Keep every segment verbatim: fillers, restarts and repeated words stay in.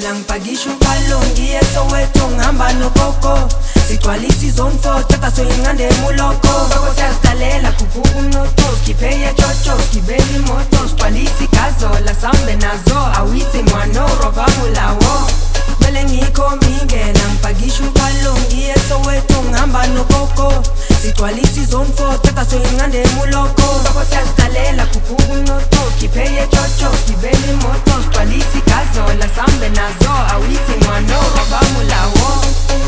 Ngibingela ngipakisha umpalo ngiye Soweto ngihamba nogogo Sigcwalisa izone four tata soyingande emuloko Bako siyazitalela khuphuka umnotho Sikhiphe chocho sigibela imoto Sigcwalisa igazola sambe nazo Awithi mwano roba mulawo Mele ngikho ngibingela ngipakisha umpalo ngiye Soweto ngihamba nogogo Sigcwalisa izone four tata soyingande emuloko Bako siyazitalela khuphuka umnotho Sikhiphe chocho sigibela imoto Sigcwalisa igazola sambe nazo Awithi mwano roba mulawo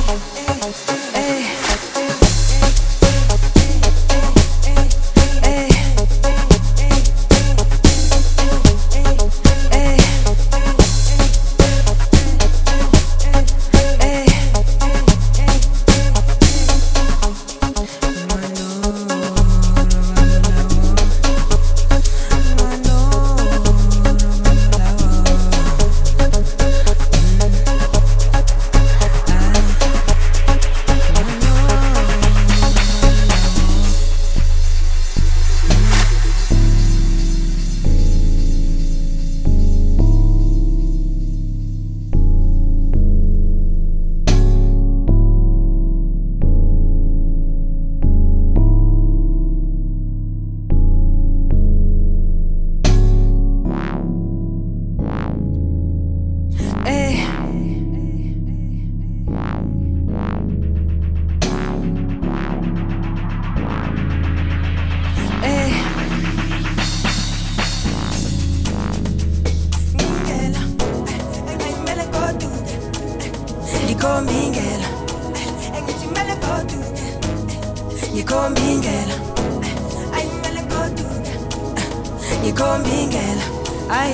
Ngikombingela engithi mele goduke Ngikombingela ay mele goduke Ngikombingela ay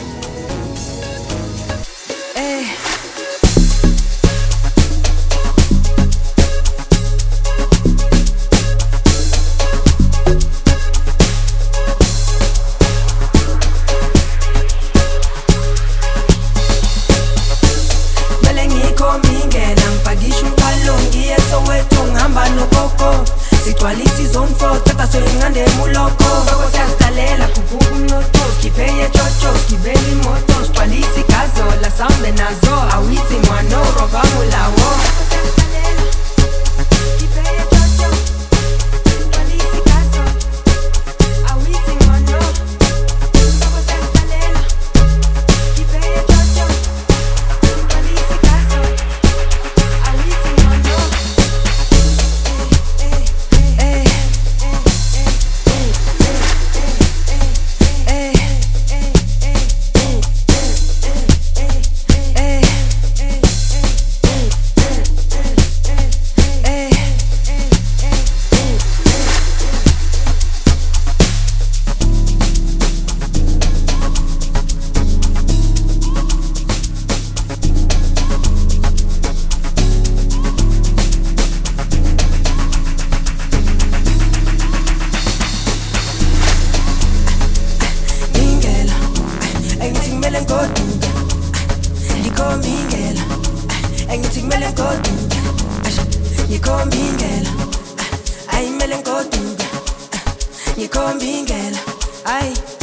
eh Sigcwalisa izone four tata soyingande emuloko Bako siyazitalela khuphuka umnotho Sikhiphe chocho sigibela imoto Sigcwalisa igazola sambe nazo Awithi mwano roba mulawo Ngikombingela engithi kumele ngoduke Ngikombingela ay mele ngoduke Ngikombingela ay